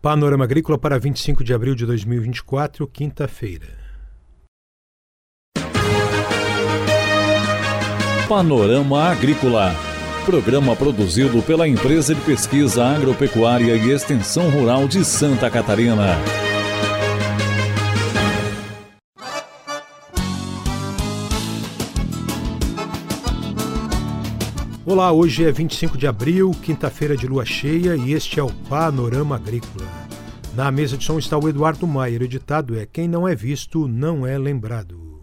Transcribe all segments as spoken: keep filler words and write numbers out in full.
Panorama Agrícola para vinte e cinco de abril de dois mil e vinte e quatro, quinta-feira. Panorama Agrícola, programa produzido pela Empresa de Pesquisa Agropecuária e Extensão Rural de Santa Catarina. Olá, hoje é vinte e cinco de abril, quinta-feira de lua cheia, e este é o Panorama Agrícola. Na mesa de som está o Eduardo Maier, o ditado é: quem não é visto não é lembrado.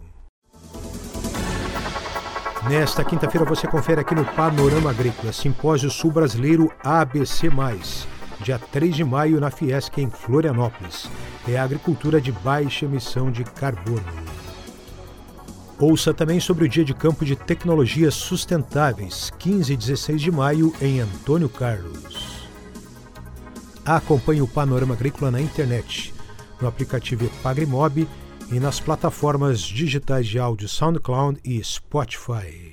Nesta quinta-feira você confere aqui no Panorama Agrícola, Simpósio Sul Brasileiro A B C mais, dia três de maio na Fiesc em Florianópolis. É a agricultura de baixa emissão de carbono. Ouça também sobre o Dia de Campo de Tecnologias Sustentáveis, quinze e dezesseis de maio, em Antônio Carlos. Acompanhe o Panorama Agrícola na internet, no aplicativo Epagrimob e nas plataformas digitais de áudio SoundCloud e Spotify.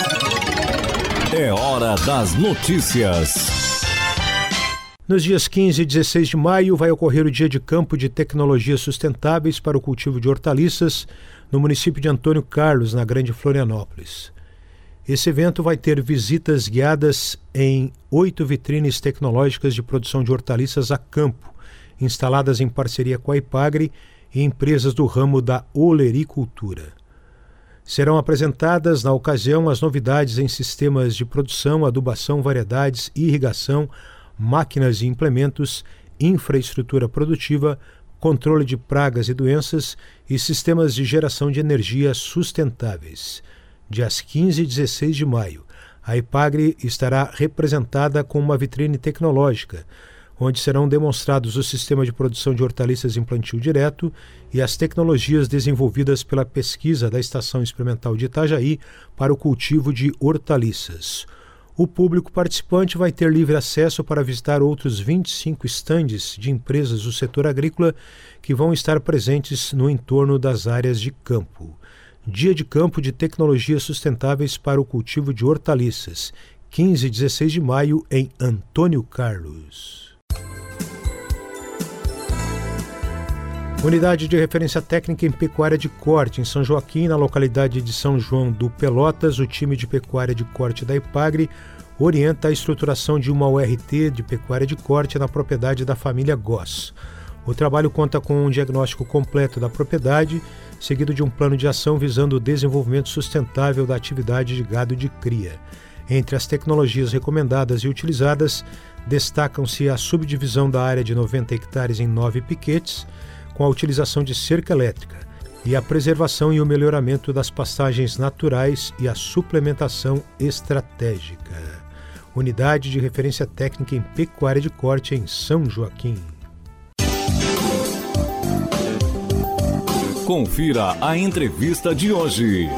É hora das notícias. Nos dias quinze e dezesseis de maio vai ocorrer o Dia de Campo de Tecnologias Sustentáveis para o cultivo de hortaliças no município de Antônio Carlos, na Grande Florianópolis. Esse evento vai ter visitas guiadas em oito vitrines tecnológicas de produção de hortaliças a campo, instaladas em parceria com a Epagre e empresas do ramo da olericultura. Serão apresentadas, na ocasião, as novidades em sistemas de produção, adubação, variedades, irrigação, máquinas e implementos, infraestrutura produtiva, controle de pragas e doenças e sistemas de geração de energia sustentáveis. Dias quinze e dezesseis de maio, a Epagre estará representada com uma vitrine tecnológica, onde serão demonstrados o sistema de produção de hortaliças em plantio direto e as tecnologias desenvolvidas pela pesquisa da Estação Experimental de Itajaí para o cultivo de hortaliças. O público participante vai ter livre acesso para visitar outros vinte e cinco estandes de empresas do setor agrícola que vão estar presentes no entorno das áreas de campo. Dia de Campo de Tecnologias Sustentáveis para o cultivo de hortaliças, quinze e dezesseis de maio, em Antônio Carlos. Unidade de Referência Técnica em Pecuária de Corte, em São Joaquim, na localidade de São João do Pelotas. O time de Pecuária de Corte da Epagre orienta a estruturação de uma U R T de Pecuária de Corte na propriedade da família Goss. O trabalho conta com um diagnóstico completo da propriedade, seguido de um plano de ação visando o desenvolvimento sustentável da atividade de gado de cria. Entre as tecnologias recomendadas e utilizadas, destacam-se a subdivisão da área de noventa hectares em nove piquetes, com a utilização de cerca elétrica, e a preservação e o melhoramento das pastagens naturais e a suplementação estratégica. Unidade de Referência Técnica em Pecuária de Corte, em São Joaquim. Confira a entrevista de hoje.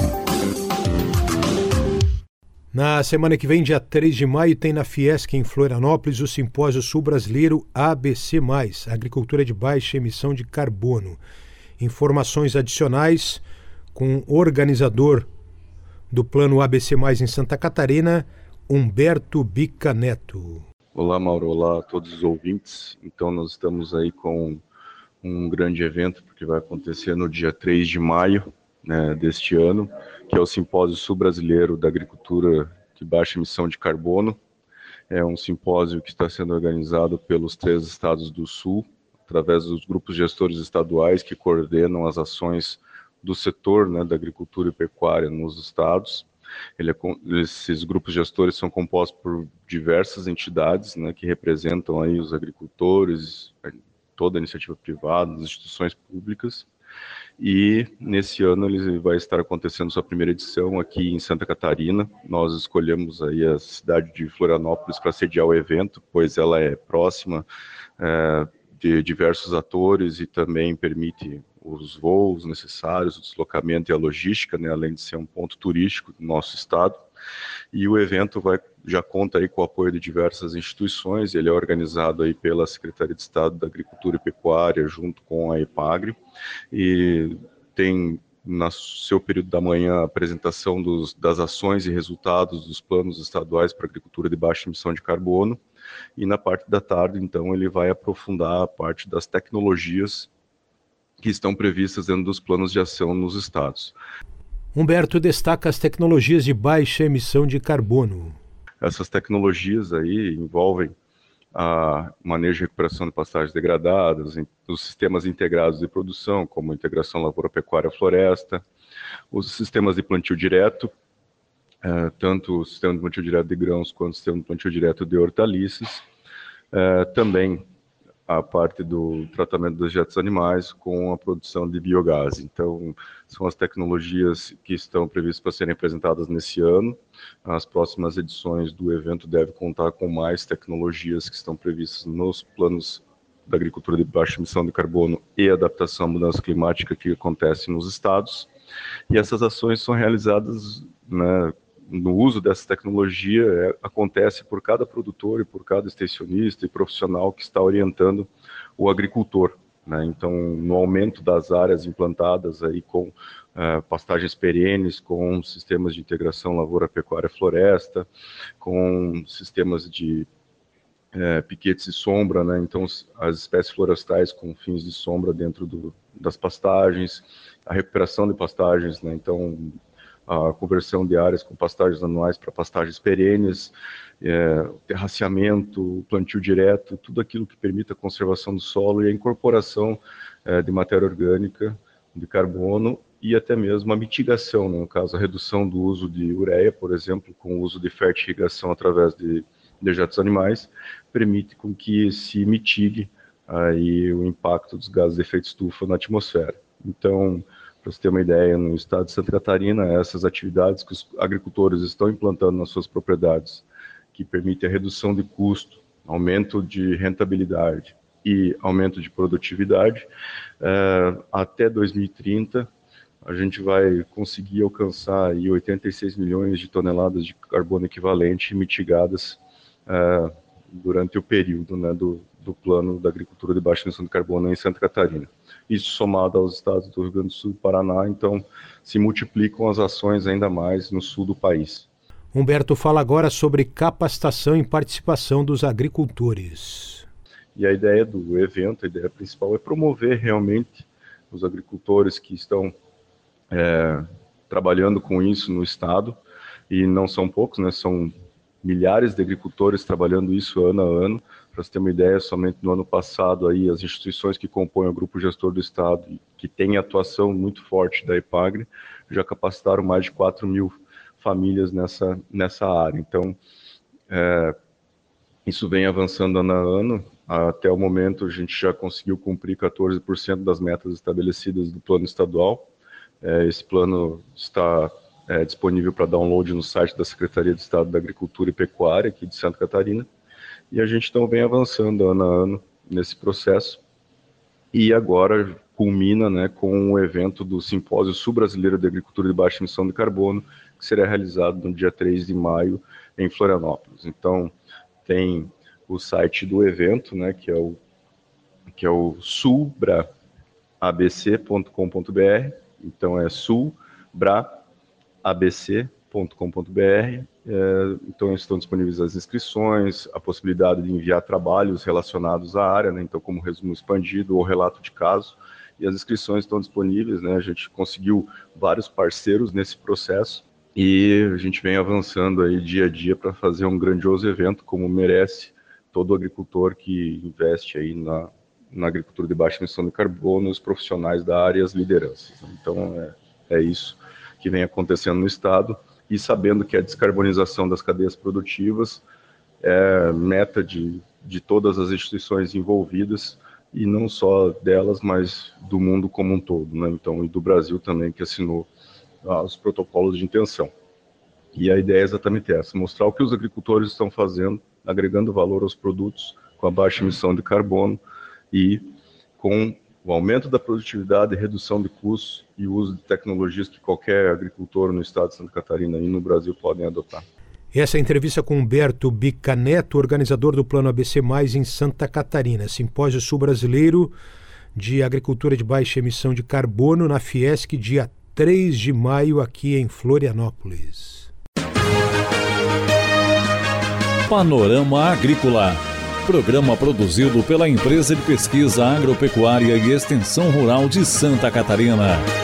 Na semana que vem, dia três de maio, tem na Fiesc, em Florianópolis, o Simpósio Sul Brasileiro A B C mais, Agricultura de Baixa Emissão de Carbono. Informações adicionais com o organizador do Plano A B C mais em Santa Catarina, Humberto Bica Neto. Olá, Mauro. Olá a todos os ouvintes. Então, nós estamos aí com um grande evento que vai acontecer no dia três de maio, né, deste ano, que é o Simpósio Sul Brasileiro da Agricultura de Baixa Emissão de Carbono. É um simpósio que está sendo organizado pelos três estados do Sul, através dos grupos gestores estaduais que coordenam as ações do setor, né, da agricultura e pecuária nos estados. Ele é, esses grupos gestores são compostos por diversas entidades, né, que representam aí os agricultores, toda a iniciativa privada, as instituições públicas. E nesse ano ele vai estar acontecendo sua primeira edição aqui em Santa Catarina. Nós escolhemos aí a cidade de Florianópolis para sediar o evento, pois ela é próxima é, de diversos atores e também permite os voos necessários, o deslocamento e a logística, né, além de ser um ponto turístico do nosso estado. E o evento vai, já conta aí com o apoio de diversas instituições. Ele é organizado aí pela Secretaria de Estado da Agricultura e Pecuária, junto com a Epagre, e tem no seu período da manhã a apresentação dos, das ações e resultados dos planos estaduais para a agricultura de baixa emissão de carbono, e na parte da tarde, então, ele vai aprofundar a parte das tecnologias que estão previstas dentro dos planos de ação nos estados. Humberto destaca as tecnologias de baixa emissão de carbono. Essas tecnologias aí envolvem a manejo e recuperação de pastagens degradadas, os sistemas integrados de produção, como a integração lavoura-pecuária-floresta, os sistemas de plantio direto, eh, tanto o sistema de plantio direto de grãos quanto o sistema de plantio direto de hortaliças, eh, também a parte do tratamento dos dejetos animais com a produção de biogás. Então, são as tecnologias que estão previstas para serem apresentadas nesse ano. As próximas edições do evento devem contar com mais tecnologias que estão previstas nos planos da agricultura de baixa emissão de carbono e adaptação à mudança climática que acontece nos estados. E essas ações são realizadas, né, no uso dessa tecnologia, é, acontece por cada produtor e por cada extensionista e profissional que está orientando o agricultor, né? Então, no aumento das áreas implantadas aí com uh, pastagens perenes, com sistemas de integração lavoura-pecuária-floresta, com sistemas de uh, piquetes de sombra, né? Então, as espécies florestais com fins de sombra dentro do, das pastagens, a recuperação de pastagens, né? Então, a conversão de áreas com pastagens anuais para pastagens perenes, é, terraceamento, plantio direto, tudo aquilo que permita a conservação do solo e a incorporação é, de matéria orgânica, de carbono e até mesmo a mitigação, né? No caso, a redução do uso de ureia, por exemplo, com o uso de fertirrigação através de dejetos animais, permite com que se mitigue aí o impacto dos gases de efeito estufa na atmosfera. Então, para você ter uma ideia, no estado de Santa Catarina, essas atividades que os agricultores estão implantando nas suas propriedades, que permitem a redução de custo, aumento de rentabilidade e aumento de produtividade, é, até dois mil e trinta, a gente vai conseguir alcançar aí oitenta e seis milhões de toneladas de carbono equivalente mitigadas é, durante o período, né, do, do plano da agricultura de baixa emissão de carbono em Santa Catarina. Isso somado aos estados do Rio Grande do Sul e Paraná, então se multiplicam as ações ainda mais no sul do país. Humberto fala agora sobre capacitação e participação dos agricultores. E a ideia do evento, a ideia principal é promover realmente os agricultores que estão é, trabalhando com isso no estado, e não são poucos, né? São milhares de agricultores trabalhando isso ano a ano. Para você ter uma ideia, somente no ano passado aí as instituições que compõem o grupo gestor do estado, que tem atuação muito forte da EPAGRE, já capacitaram mais de quatro mil famílias nessa, nessa área. Então, é, isso vem avançando ano a ano. Até o momento, a gente já conseguiu cumprir quatorze por cento das metas estabelecidas do plano estadual. É, esse plano está é, disponível para download no site da Secretaria de Estado da Agricultura e Pecuária, aqui de Santa Catarina. E a gente então vem avançando ano a ano nesse processo. E agora culmina, né, com o evento do Simpósio Sul-Brasileiro de Agricultura de Baixa Emissão de Carbono, que será realizado no dia três de maio em Florianópolis. Então, tem o site do evento, né, que é o, que é o sulbra a b c ponto com ponto b r. Então, é sulbra a b c ponto com ponto b r. É, então, estão disponíveis as inscrições, a possibilidade de enviar trabalhos relacionados à área, né, então, como resumo expandido ou relato de caso, e as inscrições estão disponíveis, né, a gente conseguiu vários parceiros nesse processo, e a gente vem avançando aí dia a dia para fazer um grandioso evento, como merece todo agricultor que investe aí na, na agricultura de baixa emissão de carbono, os profissionais da área e as lideranças. Então, é, é isso que vem acontecendo no estado, e sabendo que a descarbonização das cadeias produtivas é meta de, de todas as instituições envolvidas, e não só delas, mas do mundo como um todo, né? Então, e do Brasil também, que assinou ah, os protocolos de intenção. E a ideia é exatamente essa, mostrar o que os agricultores estão fazendo, agregando valor aos produtos com a baixa emissão de carbono e com o aumento da produtividade, redução de custos e o uso de tecnologias que qualquer agricultor no estado de Santa Catarina e no Brasil podem adotar. Essa é a entrevista com Humberto Bica Neto, organizador do Plano A B C mais, em Santa Catarina. Simpósio Sul-Brasileiro de Agricultura de Baixa Emissão de Carbono na Fiesc, dia três de maio, aqui em Florianópolis. Panorama Agrícola, programa produzido pela Empresa de Pesquisa Agropecuária e Extensão Rural de Santa Catarina.